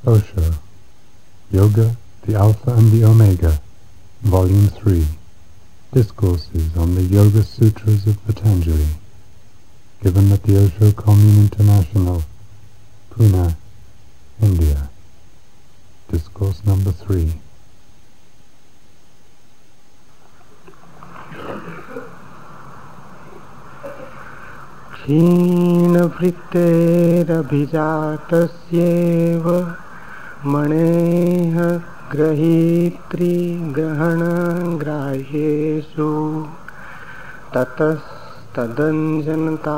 Osho, Yoga, the Alpha and the Omega, Volume 3, Discourses on the Yoga Sutras of Patanjali, given at the Osho Commune International, Pune, India. Discourse number 3. क्षीणवृत्तेरभिजातस्येव मणेः ग्रहीत्री ग्रहणग्राह्येषु ततस्तदञ्जनता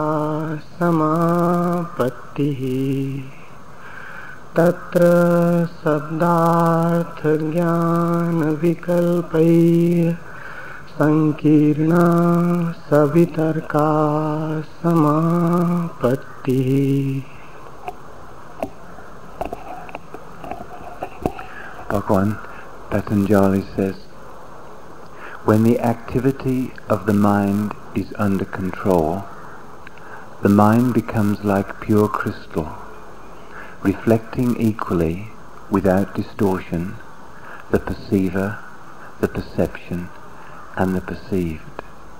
समापत्तिः तत्र शब्दार्थज्ञानविकल्पैः संकीर्णा सवितर्का समापत्तिः. Bhagavan Patanjali says, when the activity of the mind is under control, the mind becomes like pure crystal, reflecting equally, without distortion, the perceiver, the perception, and the perceived.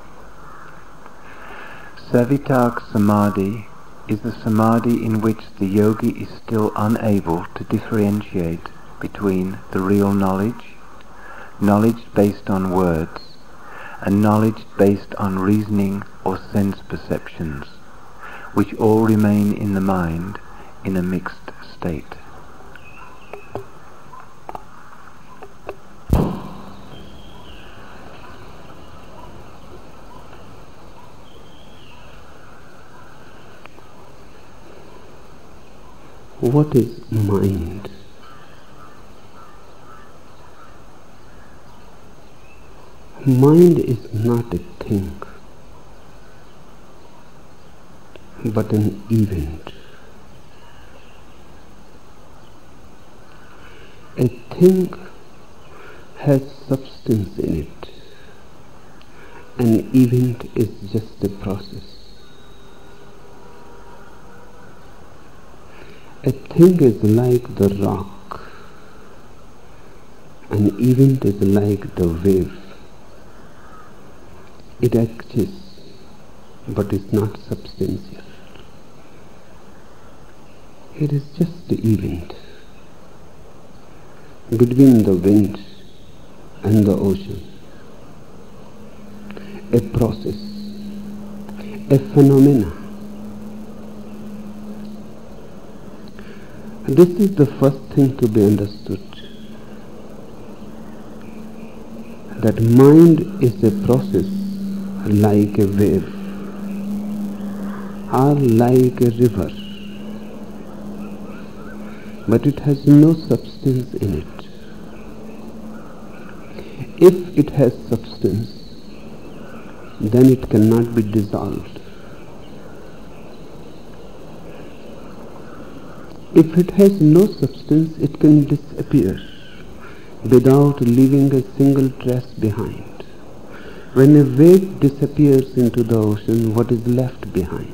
Savitark Samadhi is the samadhi in which the yogi is still unable to differentiate between the real knowledge, knowledge based on words, and knowledge based on reasoning or sense perceptions, which all remain in the mind in a mixed state. What is mind? Mind is not a thing, but an event. A thing has substance in it. An event is just a process. A thing is like the rock. An event is like the wave. It exists, but is not substantial. It is just the event between the wind and the ocean. A process, a phenomena. This is the first thing to be understood, that mind is a process like a wave or like a river, but it has no substance in it. If it has substance, then it cannot be dissolved. If it has no substance, it can disappear without leaving a single trace behind. When a wave disappears into the ocean, what is left behind?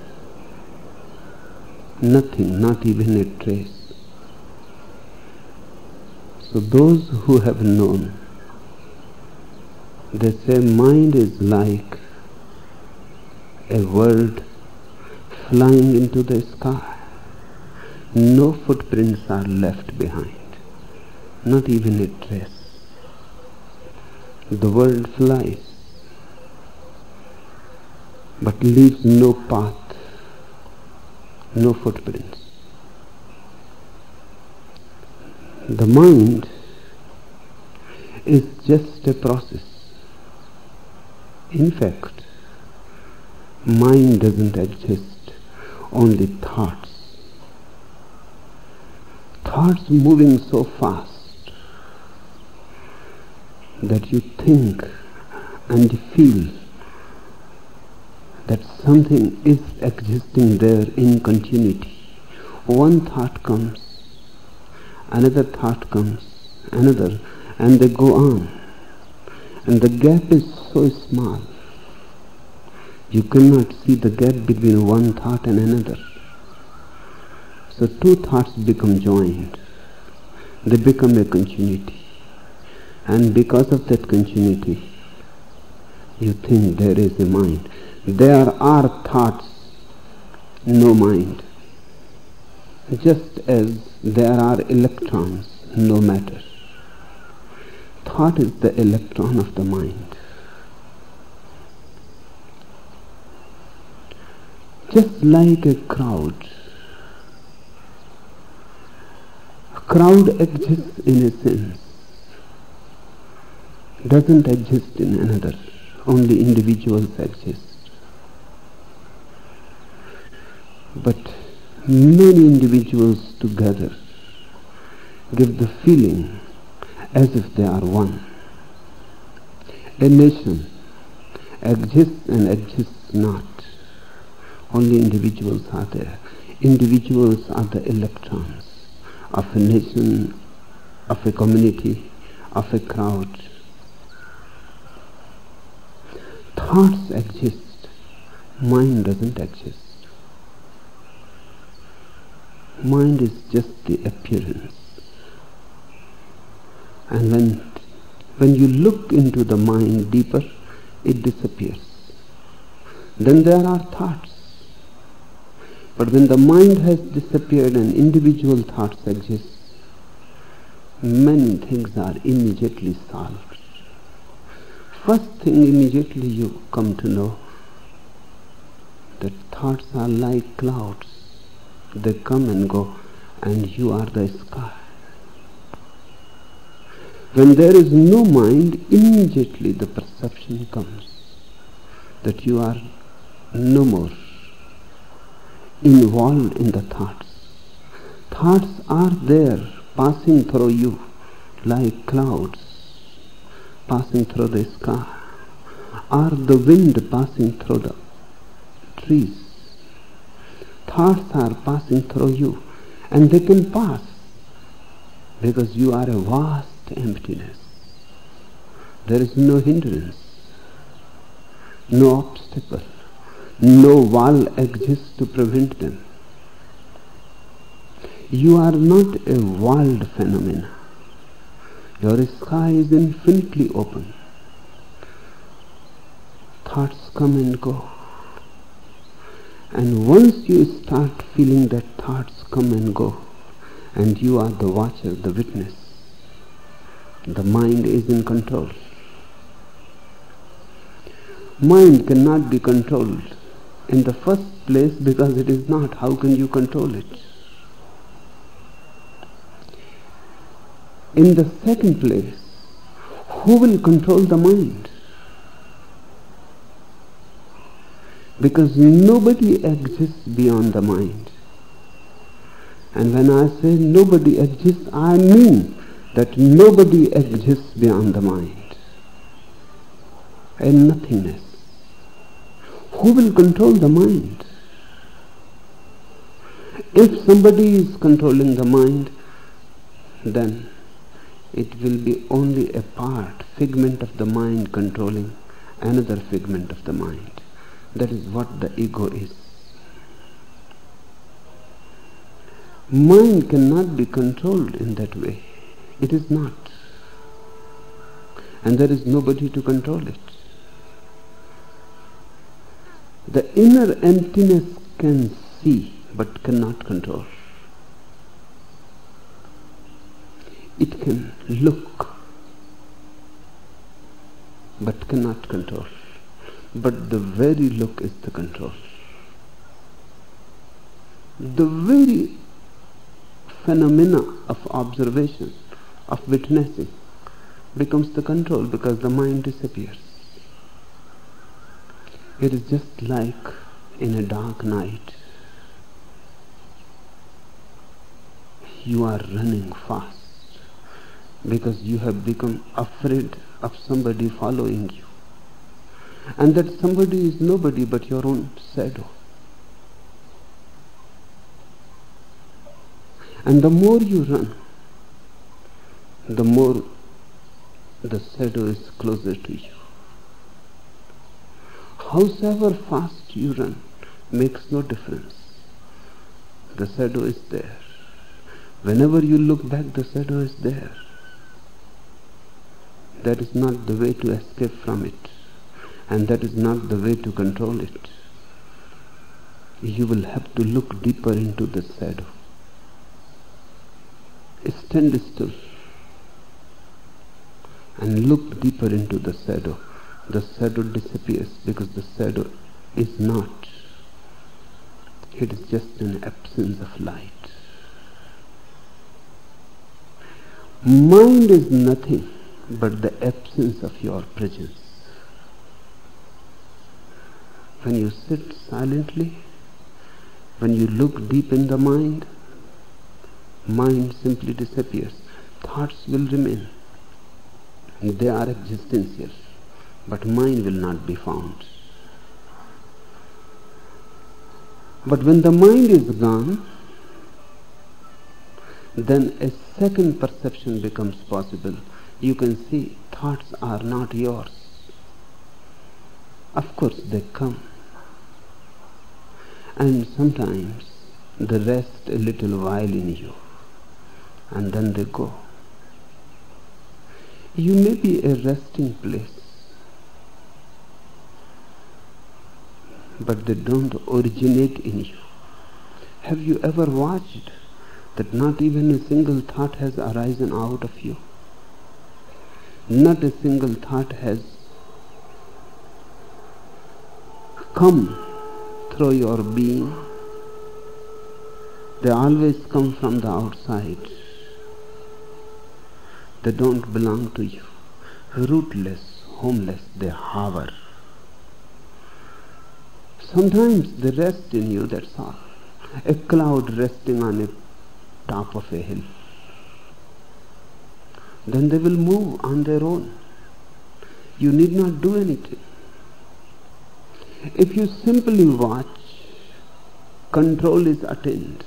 Nothing, not even a trace. So those who have known, they say mind is like a bird flying into the sky. No footprints are left behind, not even a trace. The bird flies, but leaves no path, no footprints. The mind is just a process. In fact, mind doesn't exist, only thoughts. Thoughts moving so fast that you think and feel that something is existing there in continuity. One thought comes, another thought comes, another, and they go on. And the gap is so small, you cannot see the gap between one thought and another. So two thoughts become joined. they become a continuity. And because of that continuity, you think there is a mind. There are thoughts, no mind. Just as there are electrons, no matter. Thought is the electron of the mind. Just like a crowd. A crowd exists in a sense, doesn't exist in another. Only individuals exist. But many individuals together give the feeling as if they are one. A nation exists and exists not. Only individuals are there. Individuals are the electrons of a nation, of a community, of a crowd. Thoughts exist, mind doesn't exist. Mind is just the appearance. And when you look into the mind deeper, it disappears. Then there are thoughts. But when the mind has disappeared and individual thoughts exist, many things are immediately solved. First thing immediately you come to know that thoughts are like clouds. They come and go, and you are the sky. When there is no mind, immediately the perception comes that you are no more involved in the thoughts. Thoughts are there, passing through you like clouds, passing through the sky, or the wind passing through the trees. Thoughts are passing through you, and they can pass because you are a vast emptiness. There is no hindrance, no obstacle, no wall exists to prevent them. You are not a walled phenomenon. Your sky is infinitely open. Thoughts come and go. And once you start feeling that thoughts come and go, and you are the watcher, the witness, the mind is in control. Mind cannot be controlled in the first place because it is not. How can you control it? In the second place, who will control the mind? Because nobody exists beyond the mind. And when I say nobody exists, I mean that nobody exists beyond the mind. A nothingness. Who will control the mind? If somebody is controlling the mind, then it will be only a part, figment of the mind controlling another figment of the mind. That is what the ego is. Mind cannot be controlled in that way. It is not. And there is nobody to control it. The inner emptiness can see but cannot control. It can look but cannot control. But the very look is the control. The very phenomena of observation, of witnessing, becomes the control because the mind disappears. It is just like in a dark night. You are running fast because you have become afraid of somebody following you. And that somebody is nobody but your own shadow. And the more you run, the more the shadow is closer to you. Howsoever fast you run makes no difference. The shadow is there. Whenever you look back, the shadow is there. That is not the way to escape from it, and that is not the way to control it. You will have to look deeper into the shadow. Stand still and look deeper into the shadow. The shadow disappears because the shadow is not. It is just an absence of light. Mind is nothing but the absence of your presence. When you sit silently, when you look deep in the mind simply disappears. Thoughts will remain. They are existential, but mind will not be found. But when the mind is gone, then a second perception becomes possible. You can see thoughts are not yours. Of course they come, and sometimes they rest a little while in you, and then they go. You may be a resting place, but they don't originate in you. Have you ever watched that not even a single thought has arisen out of you? Not a single thought has come through your being. They always come from the outside. They don't belong to you. Rootless, homeless, they hover. Sometimes they rest in you, that's all. A cloud resting on the top of a hill. Then they will move on their own. You need not do anything. If you simply watch, control is attained.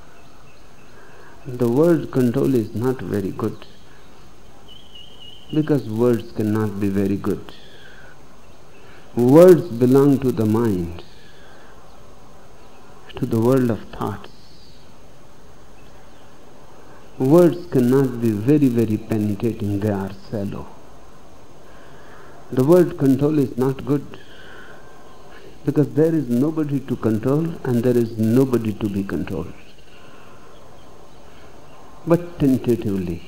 The word control is not very good, because words cannot be very good. Words belong to the mind, to the world of thoughts. Words cannot be very, very penetrating, they are shallow. The word control is not good, because there is nobody to control and there is nobody to be controlled. But tentatively,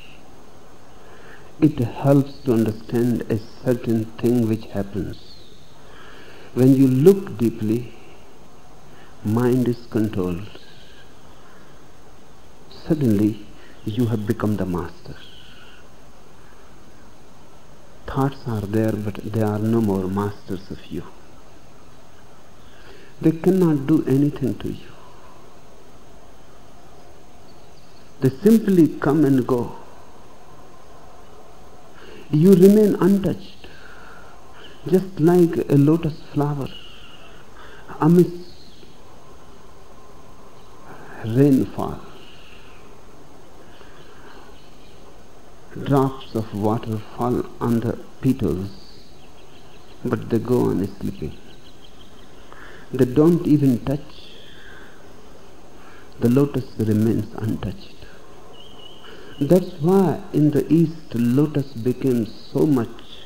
it helps to understand a certain thing which happens. When you look deeply, mind is controlled. Suddenly, you have become the master. Thoughts are there, but they are no more masters of you. They cannot do anything to you. They simply come and go. You remain untouched, just like a lotus flower amidst rainfall. Drops of water fall on the petals, but they go on sleeping. They don't even touch. The lotus remains untouched. That's why in the East, lotus became so much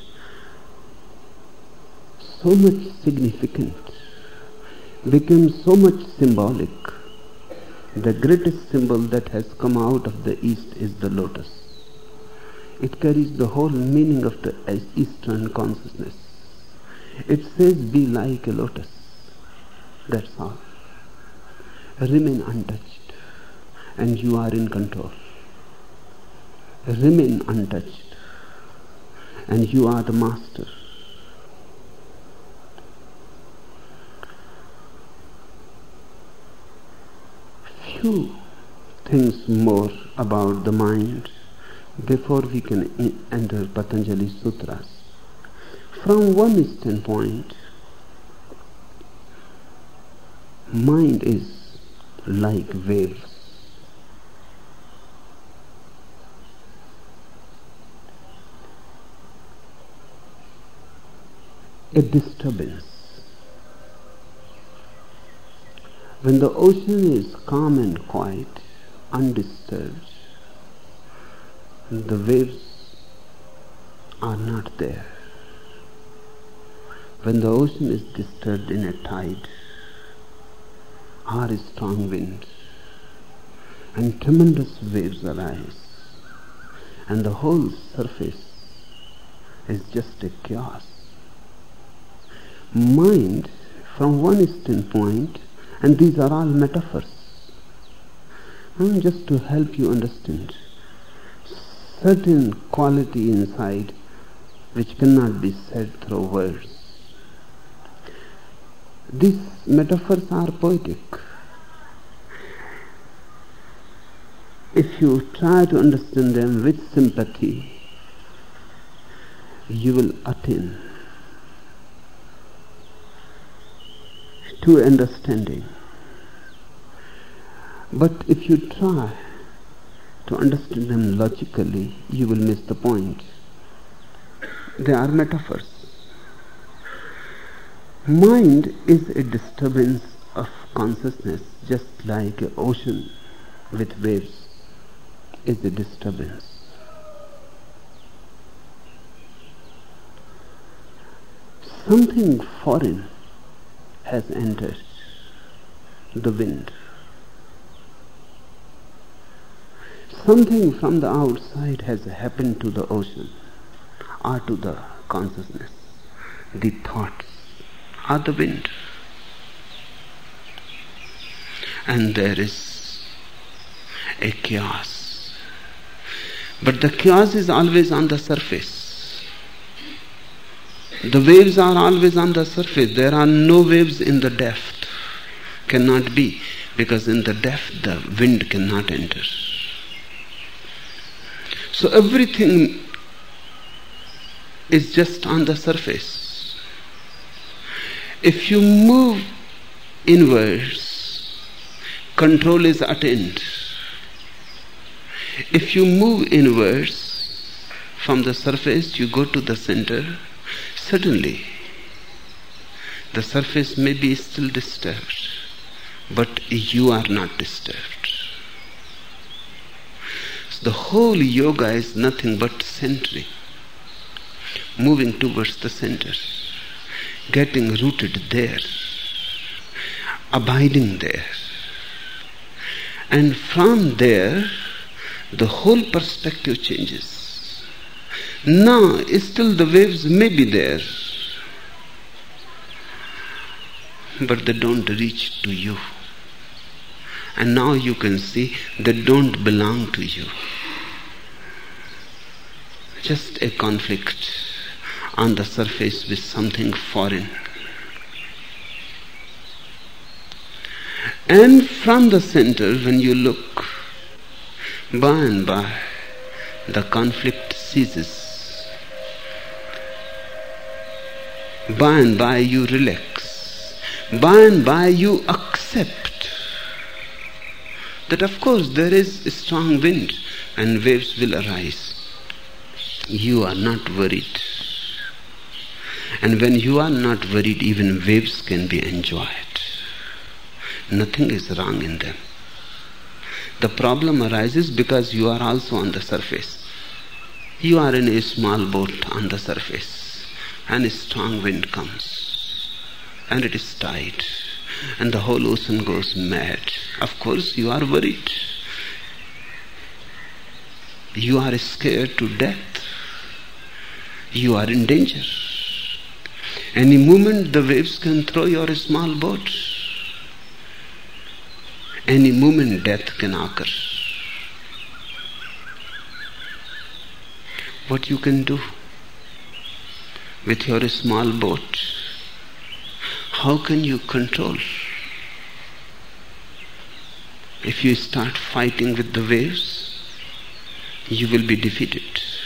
significant, became so much symbolic. The greatest symbol that has come out of the East is the lotus. It carries the whole meaning of the Eastern consciousness. It says, be like a lotus. That's all. Remain untouched, and you are in control. Remain untouched, and you are the master. Few things more about the mind before we can enter Patanjali Sutras. From one standpoint, mind is like waves. A disturbance. When the ocean is calm and quiet, undisturbed, the waves are not there. When the ocean is disturbed in a tide or a strong wind, and tremendous waves arise, and the whole surface is just a chaos. Mind, from one standpoint, and these are all metaphors, and just to help you understand certain quality inside which cannot be said through words. These metaphors are poetic. If you try to understand them with sympathy, you will attain to understanding. But if you try to understand them logically, you will miss the point. They are metaphors. Mind is a disturbance of consciousness, just like an ocean with waves is a disturbance. Something foreign has entered, the wind. Something from the outside has happened to the ocean or to the consciousness, the thoughts or the wind. And there is a chaos. But the chaos is always on the surface. The waves are always on the surface. There are no waves in the depth. Cannot be, because in the depth the wind cannot enter. So everything is just on the surface. If you move inwards, control is attained. If you move inwards from the surface, you go to the center, suddenly the surface may be still disturbed, but you are not disturbed. So the whole yoga is nothing but centering, moving towards the center, getting rooted there, abiding there. And from there, the whole perspective changes. Now, still the waves may be there, but they don't reach to you. And now you can see they don't belong to you. Just a conflict on the surface with something foreign. And from the center, when you look, by and by, the conflict ceases. By and by, you relax. By and by, you accept that, of course, there is a strong wind and waves will arise. You are not worried. And when you are not worried, even waves can be enjoyed. Nothing is wrong in them. The problem arises because you are also on the surface. You are in a small boat on the surface, and a strong wind comes, and it is tight, and the whole ocean goes mad. Of course, you are worried. You are scared to death. You are in danger. Any moment the waves can throw your small boat. Any moment death can occur. What you can do with your small boat? How can you control? If you start fighting with the waves, you will be defeated.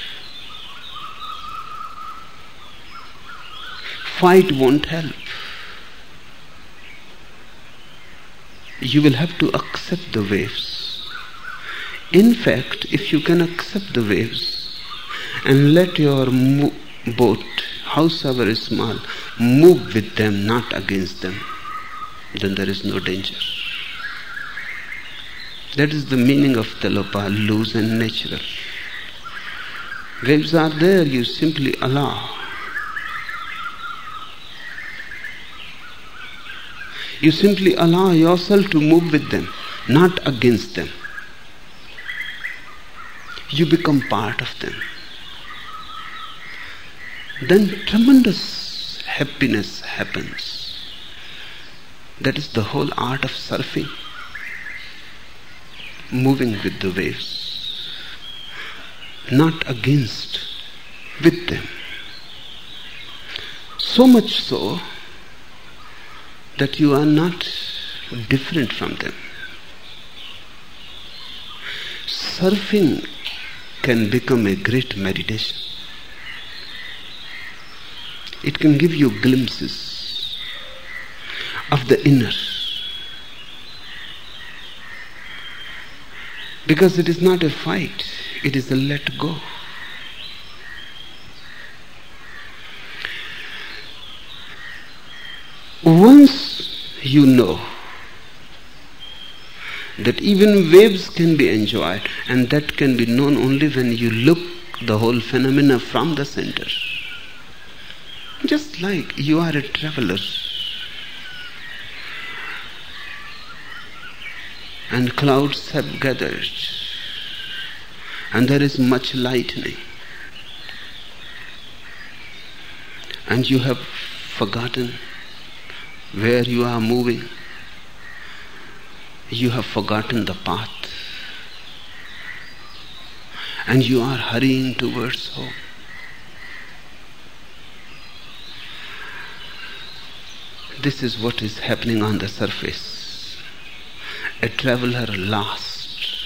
Fight won't help. You will have to accept the waves. In fact, if you can accept the waves and let your boat, howsoever small, move with them, not against them, then there is no danger. That is the meaning of Telopa, loose and natural. Waves are there, you simply allow. You simply allow yourself to move with them, not against them. You become part of them. Then tremendous happiness happens. That is the whole art of surfing. Moving with the waves, not against, with them. So much so that you are not different from them. Surfing can become a great meditation. It can give you glimpses of the inner. Because it is not a fight, it is a let go. Once you know that even waves can be enjoyed, and that can be known only when you look the whole phenomena from the center. Just like you are a traveler and clouds have gathered and there is much lightning and you have forgotten where you are moving. You have forgotten the path and you are hurrying towards home. This is what is happening on the surface. A traveler lost.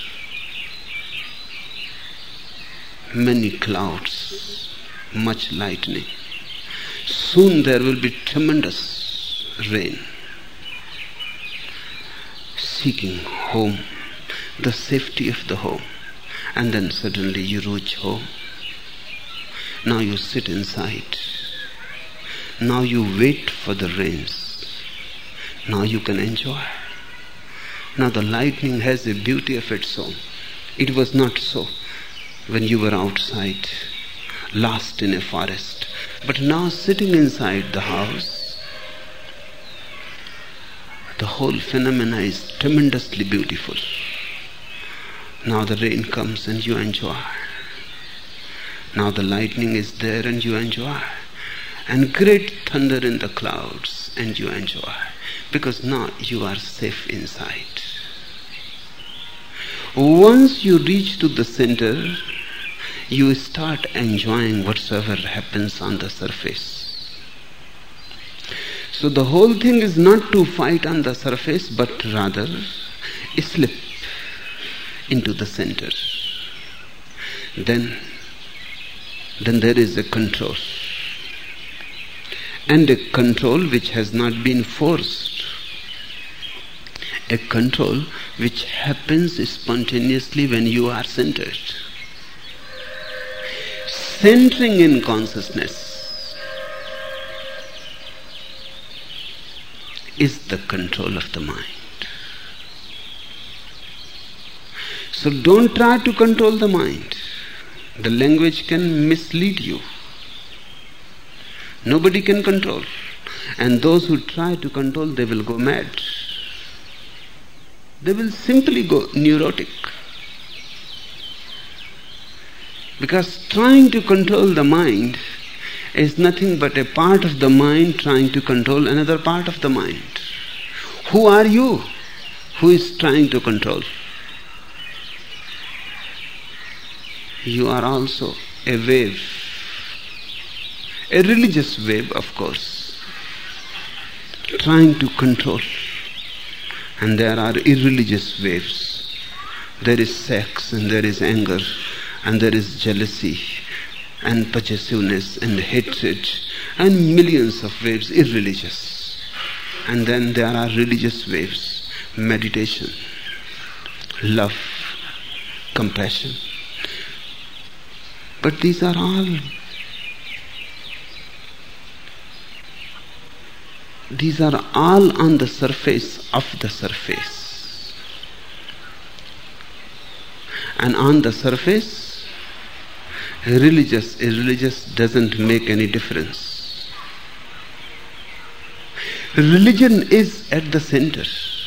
Many clouds, much lightning. Soon there will be tremendous rain. Seeking home, the safety of the home. And then suddenly you reach home. Now you sit inside. Now you wait for the rains. Now you can enjoy. Now the lightning has a beauty of its own. It was not so when you were outside, lost in a forest. But now sitting inside the house, the whole phenomena is tremendously beautiful. Now the rain comes and you enjoy. Now the lightning is there and you enjoy. And great thunder in the clouds and you enjoy. Because now you are safe inside. Once you reach to the center, you start enjoying whatsoever happens on the surface. So the whole thing is not to fight on the surface, but rather slip into the center. Then there is a control. And a control which has not been forced. A control which happens spontaneously when you are centered. Centering in consciousness is the control of the mind. So don't try to control the mind. The language can mislead you. Nobody can control. And those who try to control, they will go mad. They will simply go neurotic. Because trying to control the mind is nothing but a part of the mind trying to control another part of the mind. Who are you who is trying to control? You are also a wave. A religious wave, of course, trying to control. And there are irreligious waves. There is sex and there is anger and there is jealousy and possessiveness and hatred and millions of waves, irreligious. And then there are religious waves, meditation, love, compassion. But these are all on the surface of the surface. And on the surface, religious, irreligious doesn't make any difference. Religion is at the center,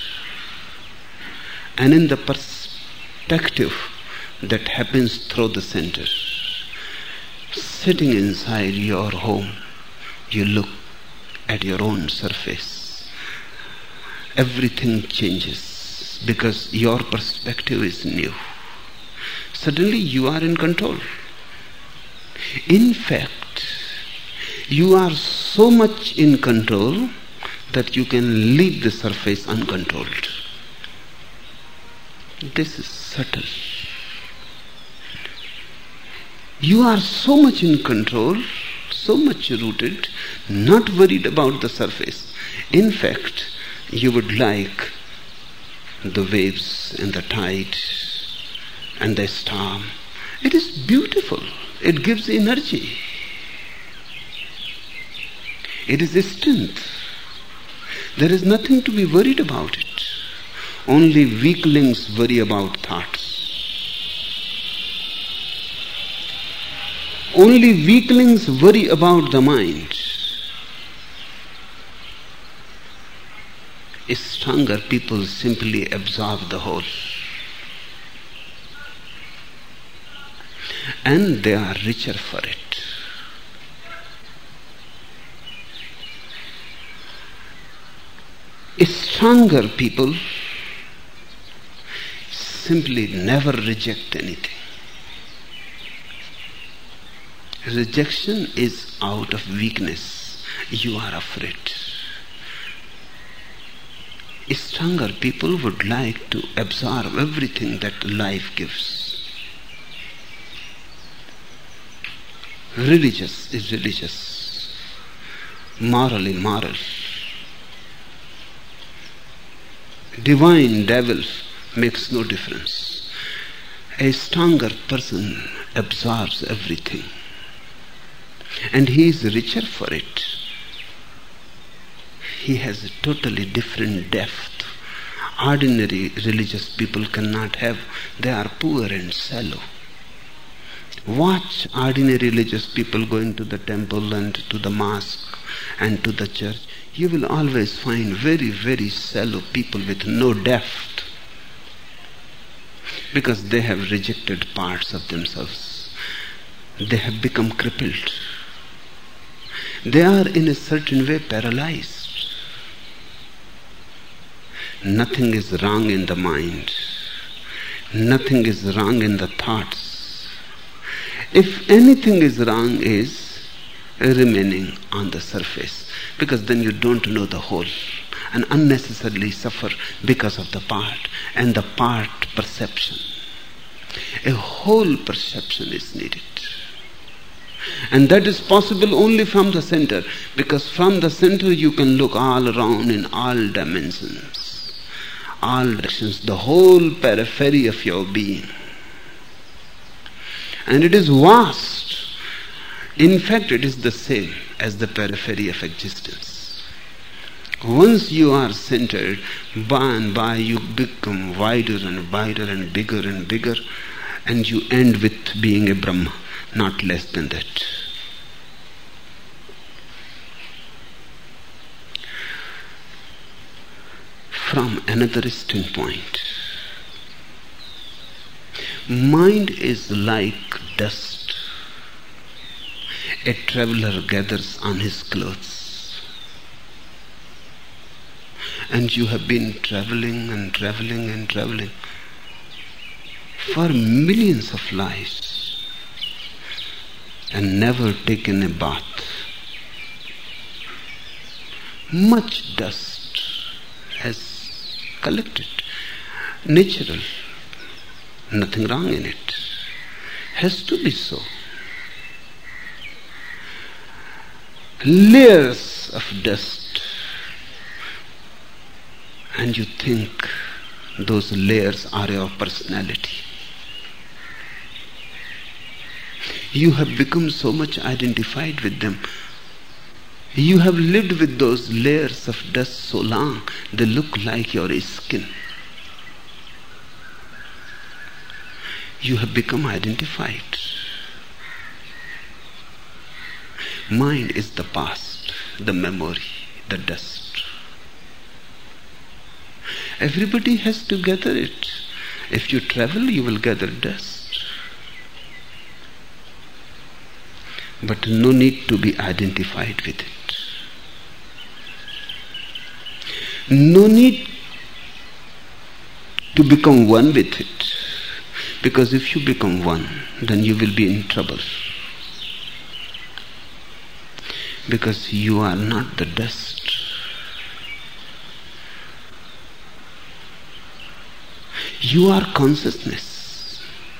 and in the perspective that happens through the center, sitting inside your home, you look at your own surface. Everything changes because your perspective is new. Suddenly you are in control. In fact, you are so much in control that you can leave the surface uncontrolled. This is subtle. You are so much in control, so much rooted, not worried about the surface. In fact, you would like the waves and the tide and the storm. It is beautiful. It gives energy. It is strength. There is nothing to be worried about it. Only weaklings worry about thoughts. Only weaklings worry about the mind. Stronger people simply absorb the whole. And they are richer for it. Stronger people simply never reject anything. Rejection is out of weakness. You are afraid. Stronger people would like to absorb everything that life gives. Religious is religious. Morally moral. Divine, devil makes no difference. A stronger person absorbs everything. And he is richer for it. He has a totally different depth. Ordinary religious people cannot have. They are poor and shallow. Watch ordinary religious people going to the temple and to the mosque and to the church. You will always find very, very shallow people with no depth, because they have rejected parts of themselves. They have become crippled. They are in a certain way paralyzed. Nothing is wrong in the mind. Nothing is wrong in the thoughts. If anything is wrong, is remaining on the surface, because then you don't know the whole and unnecessarily suffer because of the part, and the part perception. A whole perception is needed. And that is possible only from the center, because from the center you can look all around in all dimensions, all directions, the whole periphery of your being. And it is vast. In fact, it is the same as the periphery of existence. Once you are centered, by and by you become wider and wider and bigger, and you end with being a Brahma, not less than that. From another standpoint, mind is like dust. A traveler gathers on his clothes. And you have been traveling and traveling and traveling for millions of lives and never taken a bath. Much dust has collected. Natural. Nothing wrong in it. Has to be so. Layers of dust, and you think those layers are your personality. You have become so much identified with them. You have lived with those layers of dust so long, they look like your skin. you have become identified. Mind is the past, the memory, the dust. Everybody has to gather it. If you travel, you will gather dust. But no need to be identified with it. No need to become one with it. Because if you become one, then you will be in trouble. Because you are not the dust. You are consciousness.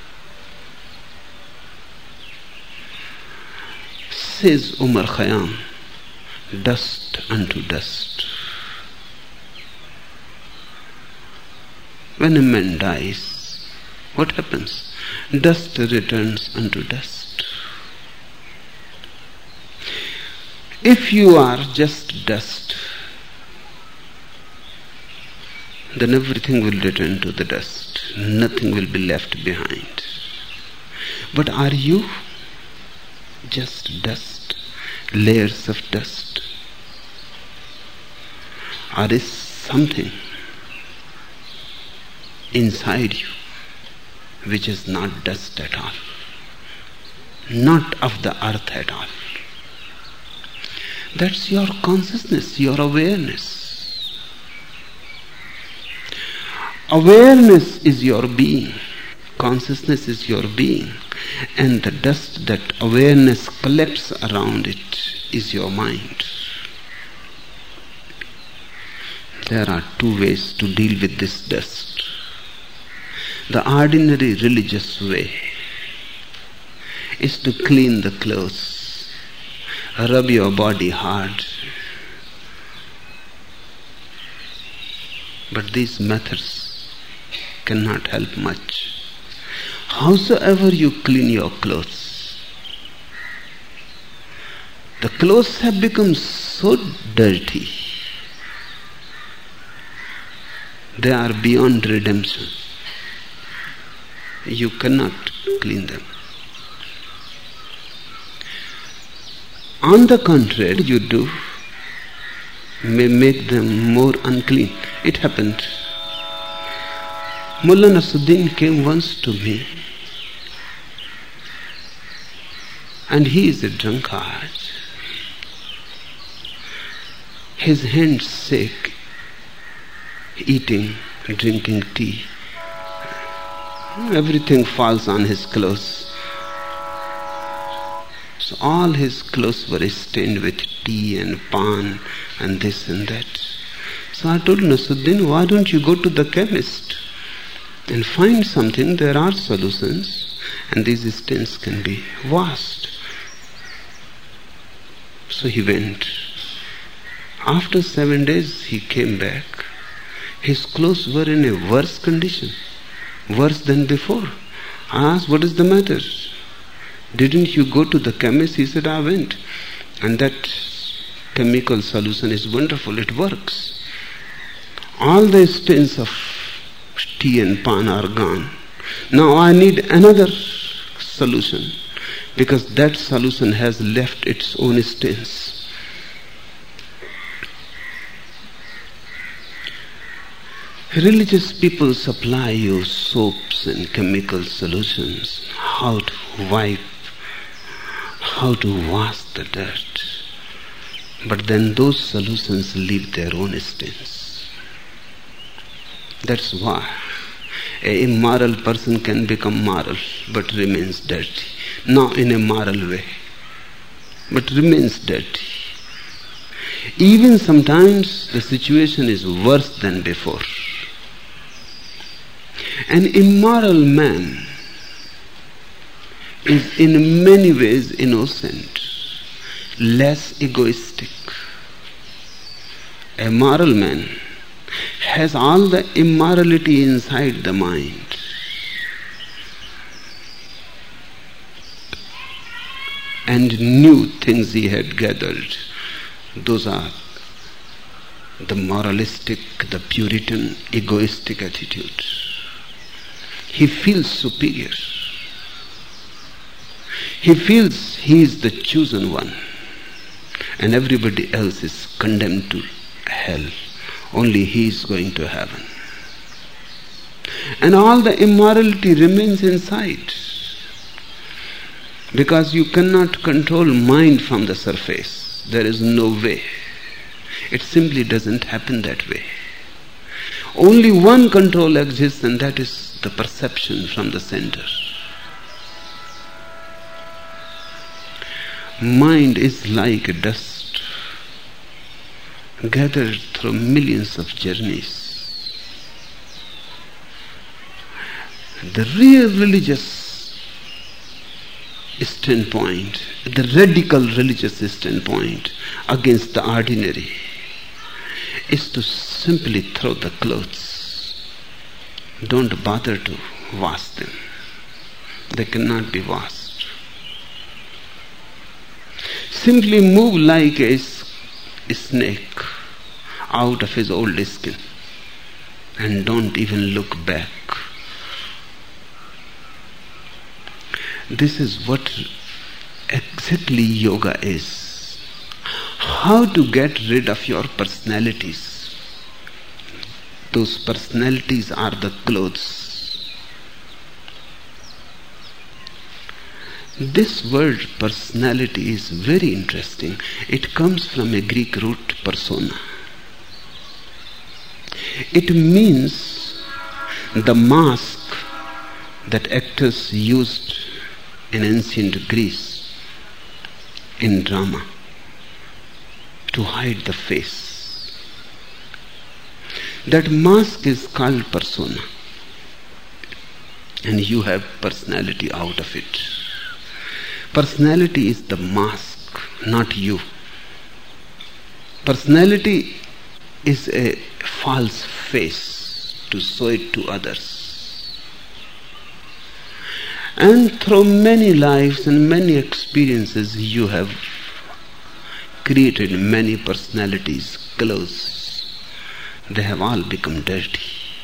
Says Umar Khayyam, dust unto dust. When a man dies, what happens? Dust returns unto dust. If you are just dust, then everything will return to the dust. Nothing will be left behind. But are you just dust? Layers of dust? Or is something inside you which is not dust at all? Not of the earth at all. That's your consciousness, your awareness. Awareness is your being. Consciousness is your being. And the dust that awareness collects around it is your mind. There are two ways to deal with this dust. The ordinary religious way is to clean the clothes. Rub your body hard. But these methods cannot help much. Howsoever you clean your clothes, the clothes have become so dirty, they are beyond redemption. You cannot clean them. On the contrary, you do may make them more unclean. It happened. Mullah Nasruddin came once to me, and he is a drunkard. His hands shake, eating, drinking tea. Everything falls on his clothes. So all his clothes were stained with tea and pan and this and that. So I told Nasruddin, why don't you go to the chemist and find something? There are solutions, and these stains can be washed. So he went. After 7 days he came back. His clothes were in a worse condition, worse than before. I asked, what is the matter? Didn't you go to the chemist? He said, I went. And that chemical solution is wonderful. It works. All the stains of tea and pan are gone. Now I need another solution, because that solution has left its own stains. Religious people supply you soaps and chemical solutions, how to wipe, how to wash the dirt. But then those solutions leave their own stains. That's why an immoral person can become moral but remains dirty. Not in a moral way, but remains dirty. Even sometimes the situation is worse than before. An immoral man is in many ways innocent, less egoistic. A moral man has all the immorality inside the mind. And new things he had gathered. Those are the moralistic, the Puritan, egoistic attitude. He feels superior. He feels he is the chosen one and everybody else is condemned to hell. Only he is going to heaven. And all the immorality remains inside, because you cannot control mind from the surface. There is no way. It simply doesn't happen that way. Only one control exists, and that is the perception from the center. Mind is like a dust gathered through millions of journeys. The real religious standpoint, the radical religious standpoint against the ordinary, is to simply throw the clothes. Don't bother to wash them. They cannot be washed. Simply move like a snake out of his old skin and don't even look back. This is what exactly yoga is. How to get rid of your personalities. Those personalities are the clothes. This word personality is very interesting. It comes from a Greek root persona. It means the mask that actors used in ancient Greece in drama to hide the face. That mask is called persona, and you have personality out of it. Personality is the mask, not you. Personality is a false face to show it to others. And through many lives and many experiences, you have created many personalities, clothes. They have all become dirty.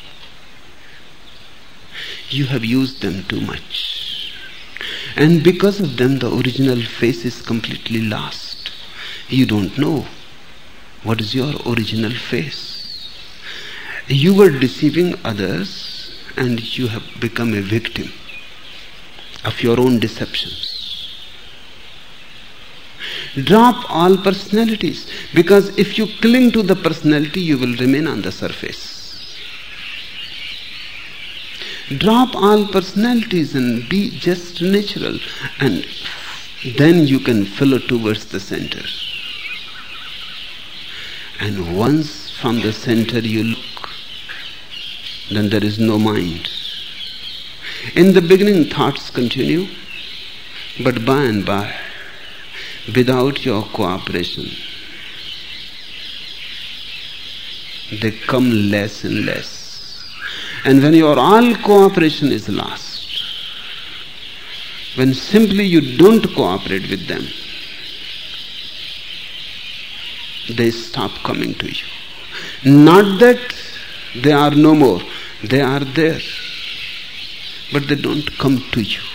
You have used them too much. And because of them, the original face is completely lost. You don't know what is your original face. You were deceiving others and you have become a victim of your own deceptions. Drop all personalities, because if you cling to the personality, you will remain on the surface. Drop all personalities and be just natural, and then you can flow towards the center. And once from the center you look, then there is no mind. In the beginning, thoughts continue, but by and by, without your cooperation, they come less and less. And when your all cooperation is lost, when simply you don't cooperate with them, they stop coming to you. Not that they are no more, they are there, but they don't come to you.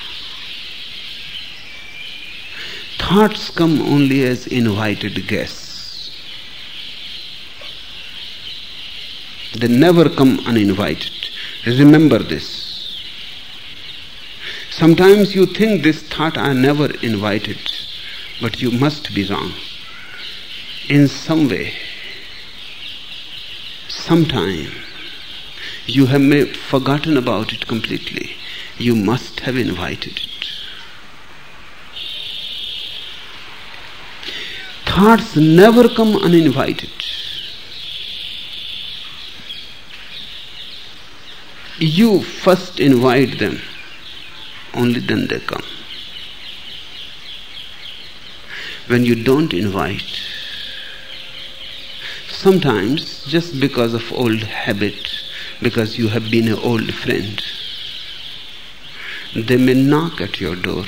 Thoughts come only as invited guests. They never come uninvited. Remember this. Sometimes you think this thought I never invited, but you must be wrong. In some way, sometime, you have forgotten about it completely. You must have invited it. Thoughts never come uninvited. You first invite them, only then they come. When you don't invite, sometimes just because of old habit, because you have been an old friend, they may knock at your door.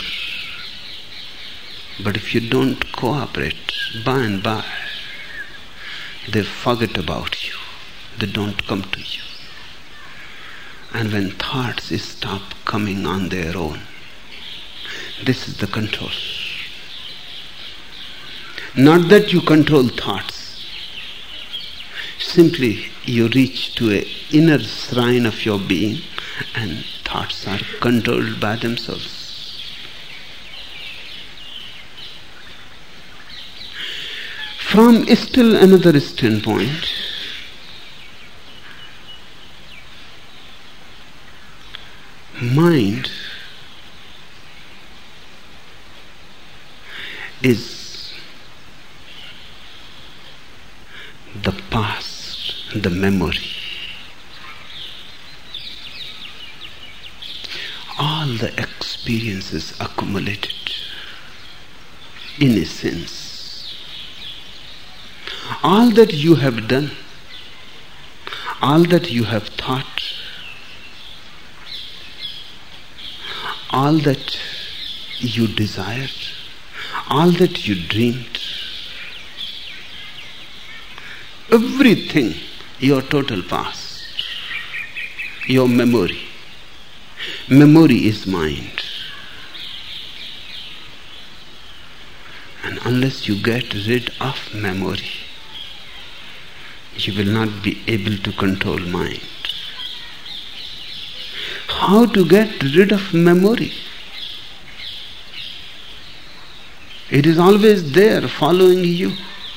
But if you don't cooperate, by and by, they forget about you. They don't come to you. And when thoughts stop coming on their own, This is the control. Not that you control thoughts. Simply you reach to an inner shrine of your being and thoughts are controlled by themselves. From still another standpoint, mind is the past, the memory. All the experiences accumulated in a sense. All that you have done, all that you have thought, all that you desired, all that you dreamed, everything, your total past, your memory. Memory is mind. And unless you get rid of memory, you will not be able to control mind. How to get rid of memory? It is always there following you.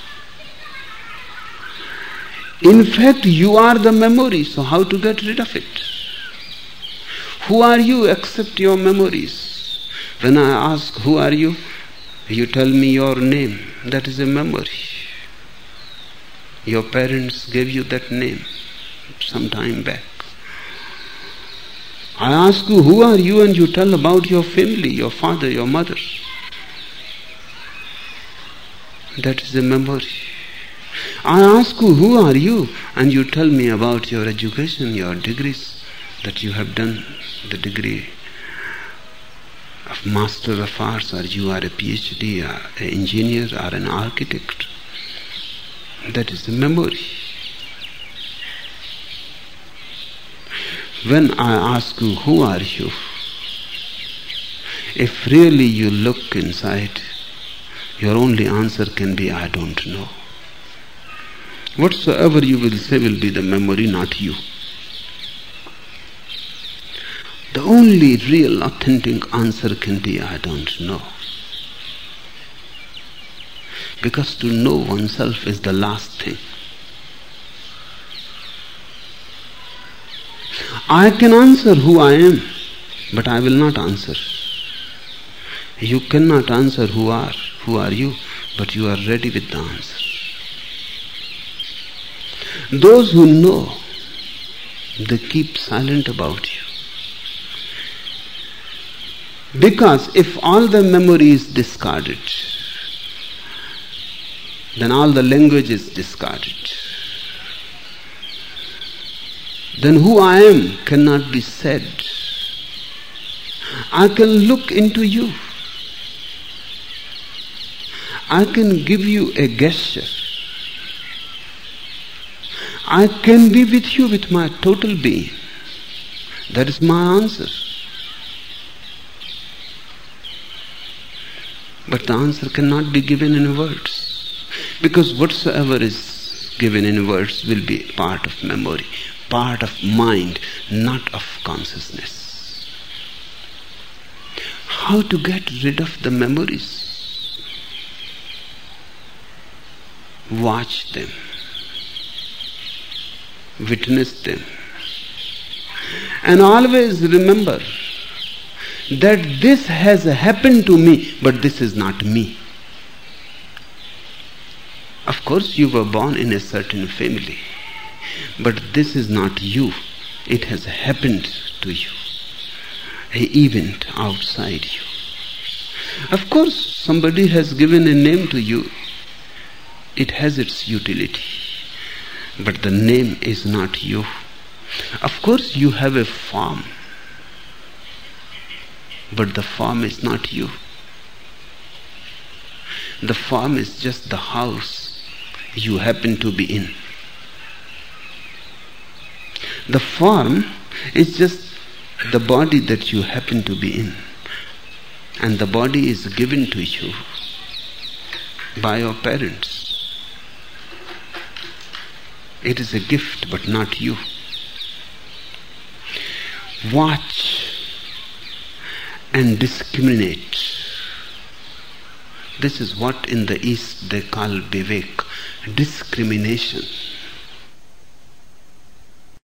In fact, you are the memory, so how to get rid of it? Who are you except your memories? When I ask, who are you? You tell me your name. That is a memory. Your parents gave you that name some time back. I ask you, who are you? And you tell about your family, your father, your mother. That is a memory. I ask you, who are you? And you tell me about your education, your degrees, that you have done the degree of Master of Arts, or you are a PhD, or an engineer, or an architect. That is the memory. When I ask you, who are you? If really you look inside, your only answer can be, I don't know. Whatsoever you will say will be the memory, not you. The only real, authentic answer can be, I don't know. Because to know oneself is the last thing. I can answer who I am, but I will not answer. You cannot answer who are you, but you are ready with the answer. Those who know, they keep silent about you. Because if all the memory is discarded, then all the language is discarded. Then who I am cannot be said. I can look into you. I can give you a gesture. I can be with you with my total being. That is my answer. But the answer cannot be given in words. Because whatsoever is given in words will be part of memory, part of mind, not of consciousness. How to get rid of the memories? Watch them. Witness them. And always remember that this has happened to me, but this is not me. Of course, you were born in a certain family, but this is not you. It has happened to you. An event outside you. Of course, somebody has given a name to you. It has its utility, but the name is not you. Of course, you have a form, but the form is not you. The form is just the house you happen to be in. The form is just the body that you happen to be in. and the body is given to you by your parents. It is a gift, but not you. Watch and discriminate. This is what in the East they call Vivek, discrimination.